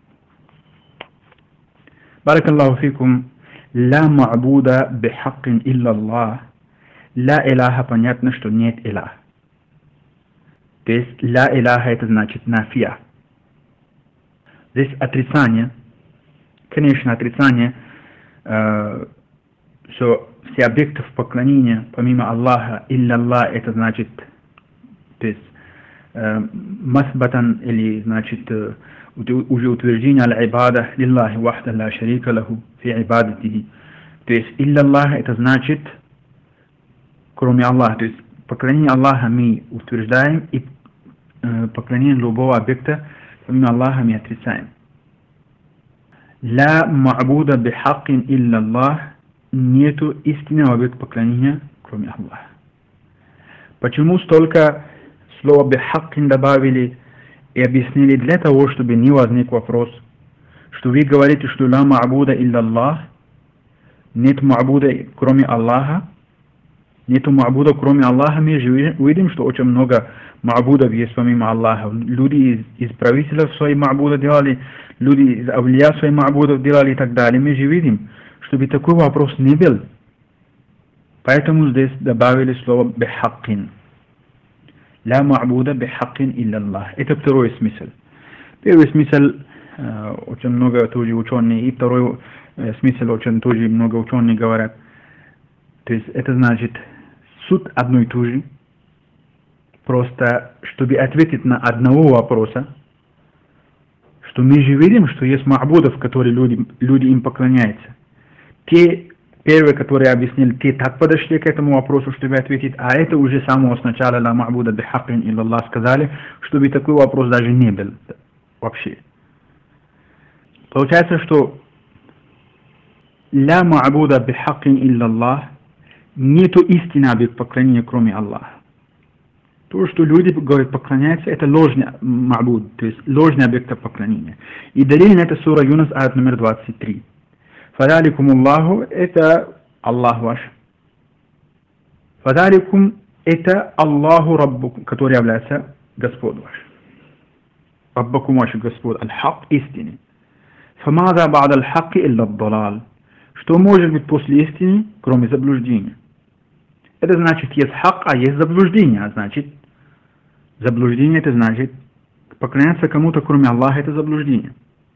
Баракаллаху фикум. Ла ма'буда бихаккин илля Аллах. Ла иляха, понятно, что нет илях. То есть ля иляха это значит нафия. Здесь отрицание, конечно, отрицание, э, что все объекты поклонения помимо Аллаха, илля Аллах, это значит, то есть э, масбатан, или значит э, уже утверждение аль-ибада лиллахи вахда ла шарика лаху фи ибадатихи. То есть илля Аллах это значит кроме Аллаха. То есть поклонение Аллаха мы утверждаем, и э, поклонение любого объекта помимо Аллаха мы отрицаем. Ла ма'буда бихаккин илля Аллах, нету истинного объекта поклонения кроме Аллаха. Почему столько слова бихаккин добавили и объяснили? Для того, чтобы не возник вопрос, что вы говорите, что ла ма'буда илля Аллах, нет ма'буда кроме Аллаха. Нету ма'буда кроме Аллаха. Мы же видим, что очень много ма'будов есть помимо Аллаха. Люди из, из правителей свои ма'буда делали, люди из авлия свои ма'будов делали и так далее. Мы же видим, чтобы такой вопрос не был. Поэтому здесь добавили слово бихаккин. Ла ма'буда бихаккин илля Аллах. Это второй смысл. Первый смысл э, очень много тоже ученые, и второй э, смысл очень тоже много ученые говорят. То есть это значит суть одной и той же. Просто чтобы ответить на одного вопроса, что мы же видим, что есть ма'будов, которые люди, люди им поклоняются. Те первые, которые объяснили, те так подошли к этому вопросу, чтобы ответить, а это уже с самого сначала ла ма'буда бихаккин илля Аллах сказали, чтобы такой вопрос даже не был вообще. Получается, что ла ма'буда бихаккин илля Аллах, нету истинного объекта поклонения кроме Аллаха. То, что люди говорят поклоняются, это ложный ма'буд, то есть ложный объект поклонения. И далее на это сура Юнус, аят номер двадцать три. Фадаликум Аллаху, это Аллах ваш. Фадаликум, это Аллаху Раббукум, который является Господь ваш. Раббакум ваш Господь, аль-хак, истины. Фамаза ба'да аль-хаки илля ад-далал. Что может быть после истины, кроме заблуждения? Это значит, есть хак, а есть заблуждение. А значит, заблуждение это значит, поклоняться кому-то, кроме Аллаха, это заблуждение.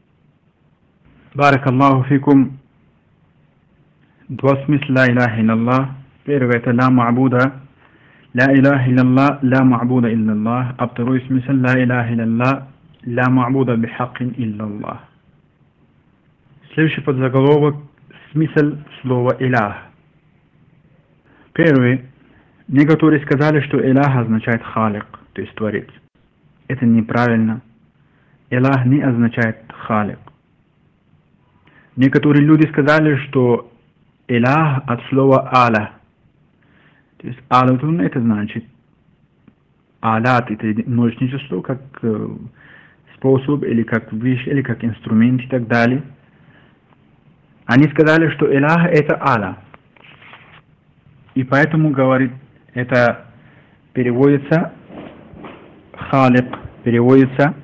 Барак Аллаху фикум. Два смысла ла иляха илlallah. Первый это ла ма'буда. Ла иляха илlallah, ла ма'буда илlallah. А второй смысл ла иляха илlallah, ла ма'буда бихаккин илlallah. Следующий подзаголовок. Смысл слова илях. Первый. Некоторые сказали, что илях означает халик, то есть творец. Это неправильно. Илях не означает халик. Некоторые люди сказали, что илях от слова аля. То есть алатун это значит алят, это множественное число, как э, способ, или как вещь, или как инструмент и так далее. Они сказали, что илях это аля. И поэтому, говорит, это переводится халик, переводится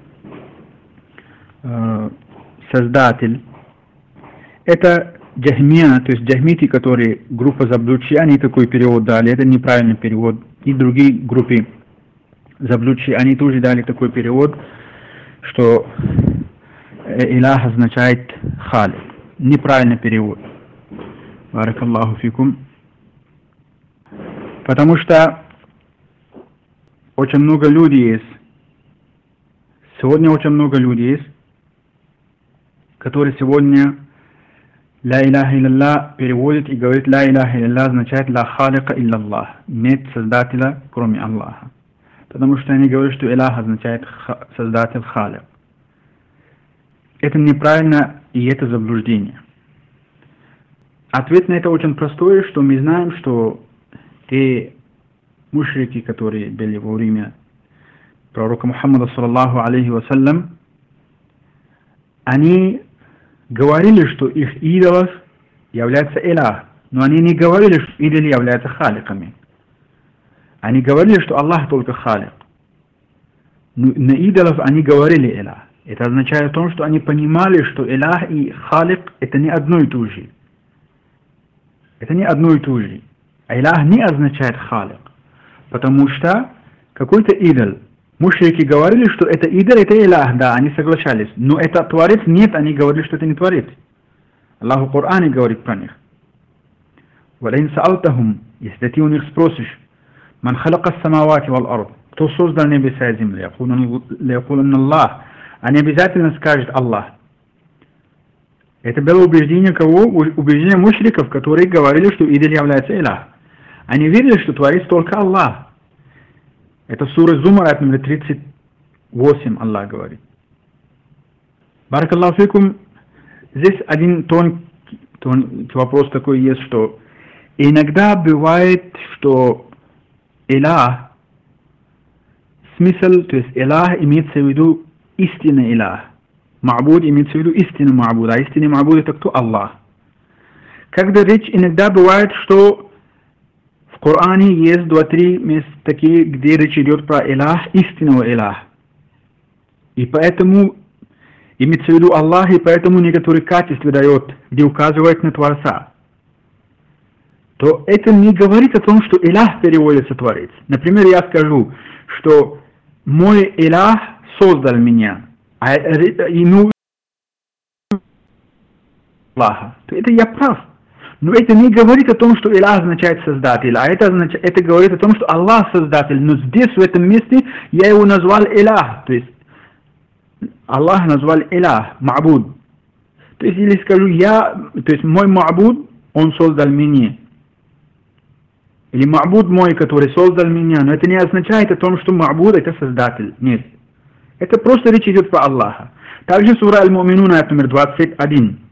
э, создатель. Это джахмия, то есть джахмити, которые группа заблудшие, они такой перевод дали. Это неправильный перевод. И другие группы заблудшие, они тоже дали такой перевод, что илях означает халик. Неправильный перевод. Барак Аллаху фикум. Потому что очень много людей есть. Сегодня очень много людей есть, которые сегодня ла иляха илlallah переводят и говорят, ла иляха илlallah означает ла халика илlallah. Нет создателя, кроме Аллаха. Потому что они говорят, что илях означает создатель, халик. Это неправильно, и это заблуждение. Ответ на это очень простой, что мы знаем, что те мушрики, которые были во время пророка Мухаммада саллаллаху алейхи вассалям, они говорили, что их идолов является илях, но они не говорили, что идолы являются халиками. Они говорили, что Аллах только халик. Но на идолов они говорили илях. Это означает то, что они понимали, что илях и халик это не одно и то же. Это не одно и то же. А илях не означает халик. Потому что какой-то идол, Мушрики говорили, что это идол, это илях, да, они соглашались. Но это творец, нет, они говорили, что это не творец. Аллах в Коране говорит про них. وَلَئِنْ سَأَلْتَهُمْ, если ты у них спросишь, «Ман халака самавати вал ард», кто создал небеса и землю, «Лякуланна Аллах», они обязательно скажут Аллах. Это было убеждение кого? Убеждение мушриков, которые говорили, что идол является илях. Они верили, что творец только Аллах. Это сура Зумар, аят номер тридцать восемь, Аллах говорит. Баракаллаху фикум. Здесь один тонкий, тонкий вопрос такой есть, что иногда бывает, что илах, смысл, то есть илах имеется в виду истинный илах. Ма'буд имеется в виду истинный ма'буд, а истинный ма'буд это кто? Аллах. Когда речь иногда бывает, что в Коране есть два-три места такие, где речь идет про илах, истинного илах. И поэтому имеется в виду Аллах, и поэтому некоторые качества дает, где указывает на Творца. То это не говорит о том, что илах переводится Творец. Например, я скажу, что мой илах создал меня, а ему Аллаха. То это я прав. Но это не говорит о том, что илах означает создатель, а это, означает, это говорит о том, что Аллах создатель. Но здесь, в этом месте, я его назвал илах. То есть Аллах назвал илах, ма'буд. То есть, если скажу я, то есть мой ма'буд, он создал меня. Или ма'буд мой, который создал меня. Но это не означает о том, что ма'буд это создатель. Нет. Это просто речь идет про Аллаха. Также сура Аль-Муминун, аят номер двадцать один.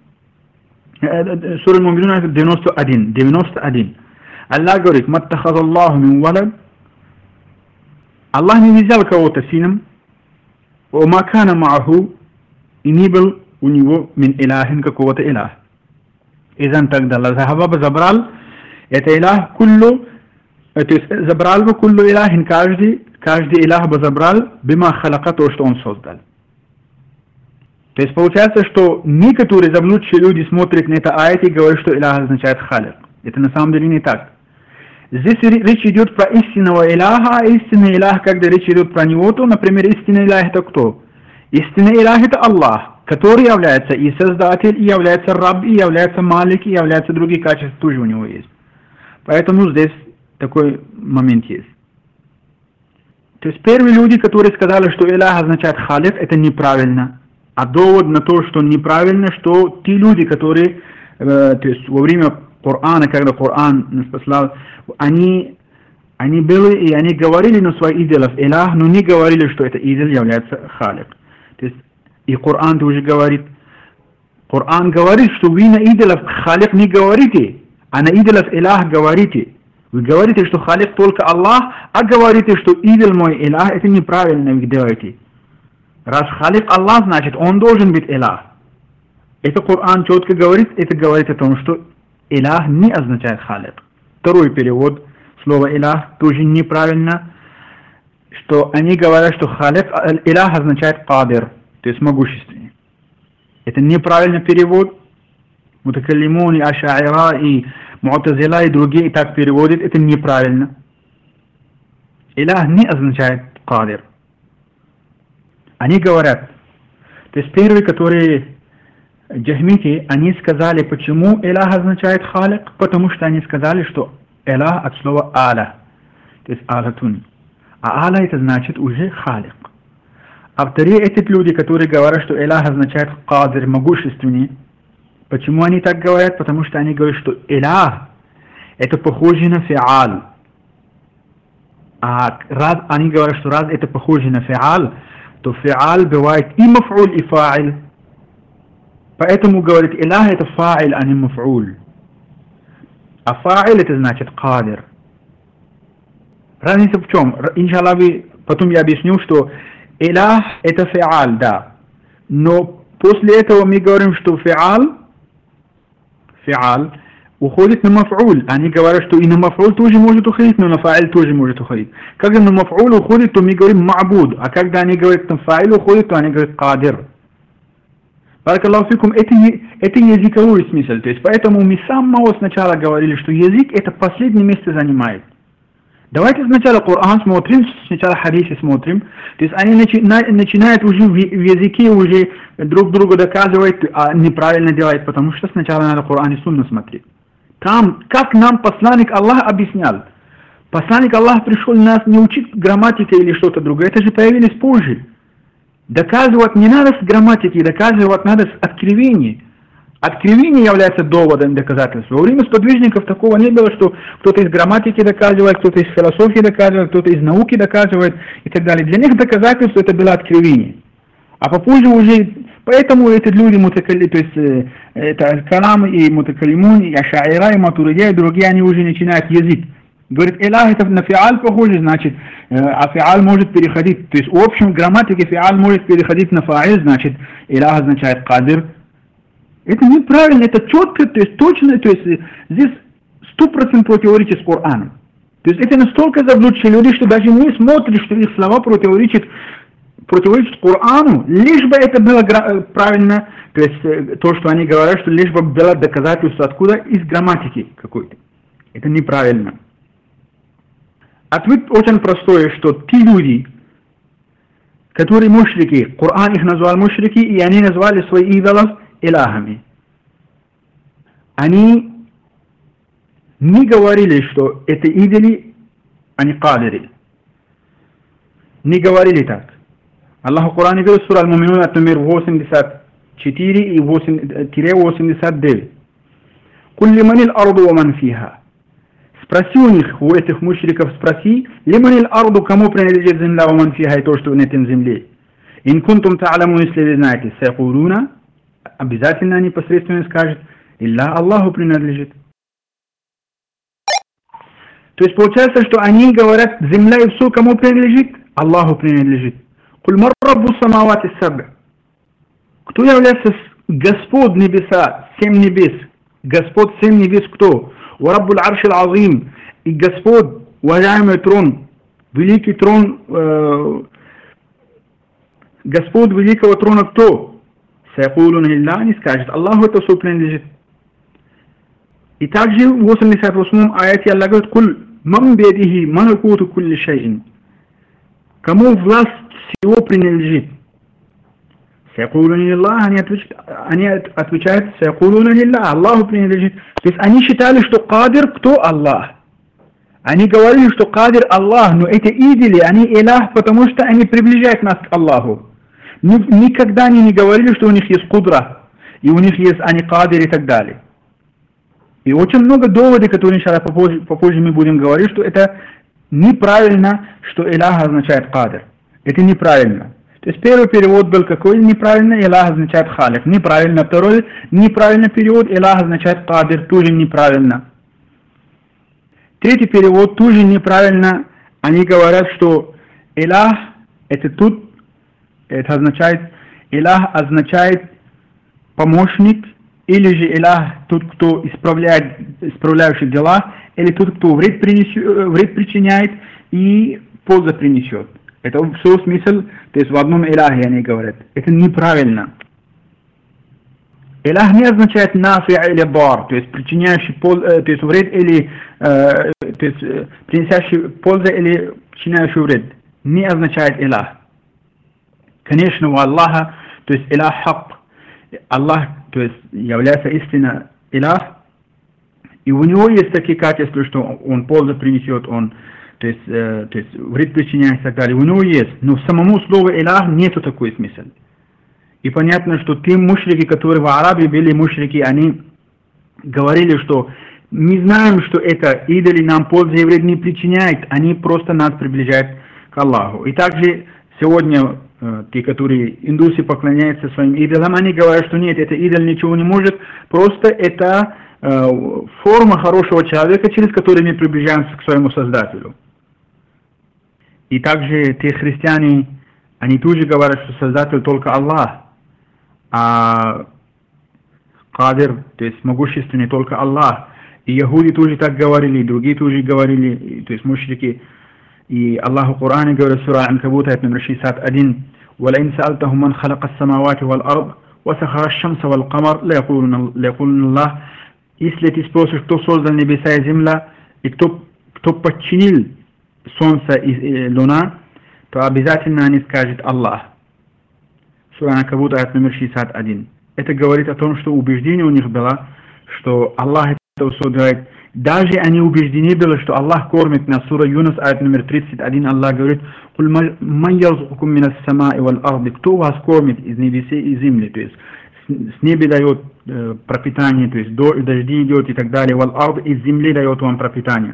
Сура Аль-Муминун, аят девяносто один. девяносто один. Аллах говорит, «Маттахаз Аллаху мин валад». Аллах не взял кого-то сыном. وما كان معه и не был у него мин илахин какого-то илах. Изан тогда Лазахаба забрал это илах куллу, то есть забрал бы куллу илахин, каждый, каждый илах бы забрал бима халака, то, что он создал. То есть получается, что некоторые заблудшие люди смотрят на это аят и говорят, что илах означает халик. Это на самом деле не так. Здесь речь идет про истинного Иляха, а истинный Илях, когда речь идет про него, то, например, истинный Илях это кто? Истинный Илях это Аллах, который является и Создатель, и является Раб, и является Малик, и является другие качества, тоже у него есть. Поэтому здесь такой момент есть. То есть первые люди, которые сказали, что Илях означает Халик, это неправильно. А довод на то, что неправильно, что те люди, которые, э, то есть во время Корана, когда Коран нас послал, они, они были и они говорили на своих идолов илах, но не говорили, что это идол является халик. То есть и Коран тоже говорит, Коран говорит, что вы на идолов халик не говорите, а на идолов илах говорите. Вы говорите, что халик только Аллах, а говорите, что идол мой илах, это неправильно вы делаете. Раз халик Аллах, значит он должен быть илах. Это Коран четко говорит, это говорит о том, что илах не означает халик. Второй перевод слова илах тоже неправильно, что они говорят, что халик, илах означает кадир, то есть могущественный. Это неправильный перевод. Мутакаллимун и ашаира и му'тазила и другие так переводят, это неправильно. Илах не означает кадир. Они говорят, то есть первые, которые джахмити, они сказали, почему илах означает халик, потому что они сказали, что илах от слова аля, то есть алатун. А аля это значит уже халик. А вторые эти люди, которые говорят, что илах означает кадир, могущественный, почему они так говорят? Потому что они говорят, что илах это похоже на фиал. А раз они говорят, что раз это похоже на фиал, то фиал бывает и маф'уль, и фа'иль. Поэтому говорит, илах это фа'иль, а не маф'уль. А фа'иль это значит кадир. Разница в чем? Иншаллах, потом я объясню, что илах это фи'ал, да. Но после этого мы говорим, что фи'ал, фи'ал уходит на маф'уль. Они говорят, что и на маф'уль тоже может уходить, но на фа'иль тоже может уходить. Когда на маф'уль уходит, то мы говорим ма'буд. А когда они говорят, на фа'иль уходит, то они говорят кадир. Баракаллаху фикум, это, это языковой смысл. То есть поэтому мы с самого сначала говорили, что язык это последнее место занимает. Давайте сначала Коран смотрим, сначала хадисы смотрим. То есть они начинают, начинают уже в языке уже друг другу доказывать, а неправильно делать, потому что сначала надо Коран и Сунну смотреть. Там, как нам посланник Аллах объяснял. Посланник Аллах пришел нас не учить грамматике или что-то другое, это же появились позже. Доказывать не надо с грамматики, доказывать надо с откровения. Откровение является доводом доказательства. Во время сподвижников такого не было, что кто-то из грамматики доказывает, кто-то из философии доказывает, кто-то из науки доказывает и так далее. Для них доказательство это было откровение. А попозже уже, поэтому эти люди, мутакали, то есть это Калам и Мутакалимун, и Ашаира, и Матуридия, и другие, они уже начинают язык. Говорит, илах это на фиаль похоже, значит, а фиаль может переходить, то есть в общем грамматике фиаль может переходить на фаиль, значит, илах означает кадир. Это неправильно, это четко, то есть точно, то есть здесь сто процентов противоречит с Кораном. То есть это настолько заблудшие люди, что даже не смотрят, что их слова противоречат, противоречат Корану, лишь бы это было правильно, то есть то, что они говорят, что лишь бы было доказательство откуда, из грамматики какой-то. Это неправильно. Ответ очень простой, что те люди, которые мушрики, Коран их назвал мушрики, и они назвали своих идолов илахами. Они не говорили, что это идоли, они кадири. Не говорили так. Аллах в Коране говорит, сура Аль-Муминун, от номер восемьдесят четыре и восемьдесят девять. «Кулли манил арду ва ман фиха». Спроси у них, у этих мушриков, спроси, «Лиманил арду», кому принадлежит земля, ва ман фиха, и то, что на этом земле. «Ин кунтум та'ламун», если вы знаете, «Сайкулуна», обязательно они посредственно скажут, «Илля Аллаху принадлежит». То есть получается, что они говорят, земля и все кому принадлежит? Аллаху принадлежит. «Куль мар раббу самавати саб'а». Кто является Господь небеса, семь небес? Господь семь небес кто? «Ва раббуль аршил азим». И Господь, уважаемый трон, великий трон, э, Господь великого трона кто? «Сайкулун лилля», не скажет, Аллаху это все принадлежит. И также в восемьдесят восьмом аяте Аллах говорит, «Куль ман бедихи малакуту кулли шайин». Кому власть всего принадлежит? «Сайкулун лилля», они отвечают, они отвечают «Сайкулун лилля», Аллаху принадлежит. То есть они считали, что кадир кто? Аллах. Они говорили, что кадир Аллах, но эти идоли, они илах, потому что они приближают нас к Аллаху. Никогда они не говорили, что у них есть кудра, и у них есть они кадир и так далее. И очень много доводов, которые, иншаллах, попозже, попозже мы будем говорить, что это неправильно, что илах означает кадир. Это неправильно. То есть первый перевод был какой? Неправильно, илах означает халик. Неправильно. Второй неправильный перевод, илах означает кадир, тоже неправильно. Третий перевод тоже неправильно. Они говорят, что илах это тут, это означает, илах означает помощник, или же илах тот, кто исправляет, исправляющий дела, или тот, кто вред, принесет, вред причиняет и пользу принесет. Это все смысл, то есть в одном илахе они говорят. Это неправильно. Илах не означает нафи или бар, то есть причиняющий пользу, то есть вред или э, то есть приносящий пользу или причиняющий вред. Не означает илах. Конечно, у Аллаха, то есть илах хак, Аллах, то есть является истинно илах, и у него есть такие качества, что он пользу принесет, он то есть, э, то есть вред причиняет и так далее. У него есть, но в самому слову илах нету такой смысл. И понятно, что те мушрики, которые в Арабии были мушрики, они говорили, что не знаем, что это идоли нам пользу и вред не причиняет, они просто нас приближают к Аллаху. И также сегодня э, те, которые индусы поклоняются своим идолам, они говорят, что нет, это идол ничего не может, просто это э, форма хорошего человека, через которую мы приближаемся к своему Создателю. И также те христиане, они тоже говорят, что Создатель только Аллах, а кадир, то есть могущественный только Аллах. И яхуди тоже так говорили, и другие тоже говорили, то есть мушрики. И Аллах в Коране говорит, сура Анкабут, аят номер шестьдесят один, وَلَئِنْ سَأَلْتَهُمْ مَنْ خَلَقَ السَّمَاوَاتِ وَالْأَرْضِ وَسَخَرَ الشَّمْسَ وَالْقَمَرَ لَيَقُولُنَّ اللَّهُ. Если ты спросишь, кто создал небеса и земля, и кто, кто подчинил солнца и луна, то обязательно они скажут Аллах. Сура Анкабут, аят номер шестьдесят один. Это говорит о том, что убеждение у них было, что Аллах это все делает. Даже они убеждены были, что Аллах кормит нас. Сура Юнус, аят номер тридцать один, Аллах говорит: «Куль ман ярзукум минас самаи вал арди», кто вас кормит из небесей и земли, то есть с неба дает э, пропитание, то есть дожди идет и так далее, вал ард, из земли дает вам пропитание.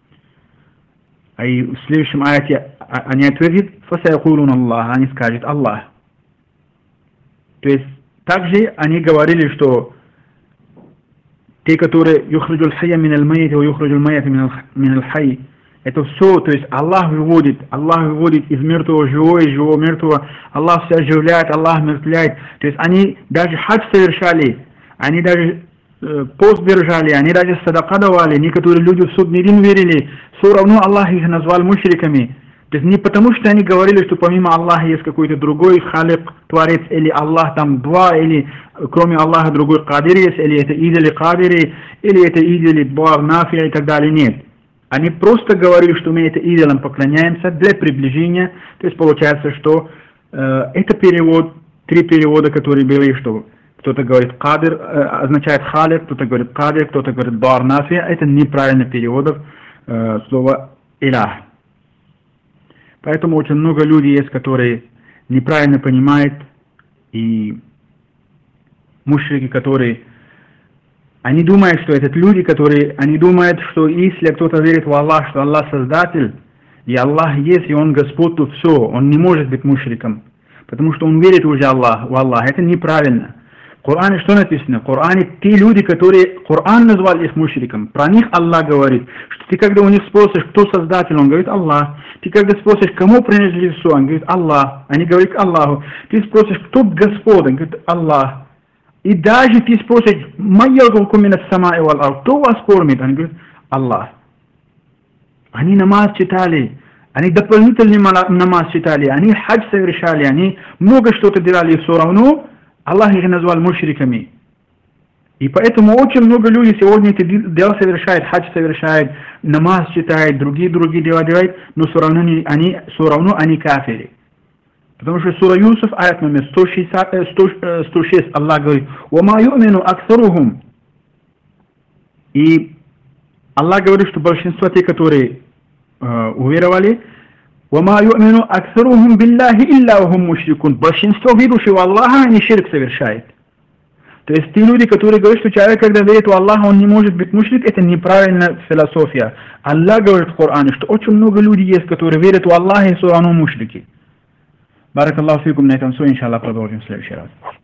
А и в следующем аяте они ответят: «Фасаякулун Аллах», они скажут Аллах. То есть также они говорили, что те, которые юхриджуль хайя миналь майяти ва юхриджуль майяти миналь хайи, это все, то есть Аллах выводит, Аллах выводит из мертвого живое, из живого мертвого, Аллах все оживляет, Аллах мертвляет. То есть они даже хадж совершали, они даже э, пост держали, они даже садака давали, некоторые люди в судный день верили, все равно Аллах их назвал мушриками. То есть не потому, что они говорили, что помимо Аллаха есть какой-то другой халик, творец, или Аллах там два, или кроме Аллаха другой кадир есть, или это идоли кадири, или это идоли бар, нафия и так далее. Нет. Они просто говорили, что мы это идолам поклоняемся для приближения. То есть получается, что э, это перевод, три перевода, которые были, что кто-то говорит кадир, э, означает халик, кто-то говорит кадир, кто-то говорит бар, нафия. Это неправильный перевод э, слова илях. Поэтому очень много людей есть, которые неправильно понимают, и мушрики, которые, они думают, что это люди, которые, они думают, что если кто-то верит в Аллах, что Аллах Создатель, и Аллах есть, и Он Господь, то все, он не может быть мушриком, потому что он верит уже Аллах, в Аллах. Это неправильно. В Коране что написано? В Коране те люди, которые Коран назвал их мушриком, про них Аллах говорит, что ты когда у них спросишь, кто Создатель, он говорит Аллах. Ты когда спросишь, кому принадлежит все, он говорит Аллах. Они говорят Аллаху. Ты спросишь, кто Господь, он говорит Аллах. И даже ты спросишь, кто вас кормит, он говорит Аллах. Они намаз читали, они дополнительный намаз читали, они хадж совершали, они много что-то делали, и все равно Аллах их назвал мушриками. И поэтому очень много людей сегодня это дело совершает, хадж совершает, намаз читает, другие другие дела делают, но все равно они, все равно они кафири. Потому что сура Юсуф, аят номер сто шестьдесят, сто шесть, Аллах говорит: «Вама ю'мину аксарухум». И Аллах говорит, что большинство тех, которые э, уверовали, «Вама ю'мину аксарухум биллахи илля вахум мушрикун». Большинство верующих в Аллаха, они ширк совершает. То есть те люди, которые говорят, что человек, когда верит в Аллаха, он не может быть мушрик, это неправильная философия. Аллах говорит в Коране, что очень много людей есть, которые верят в Аллаха и все равно мушрики. Барак Аллаху фикум, на этом все, иншаллах, продолжим в следующий раз.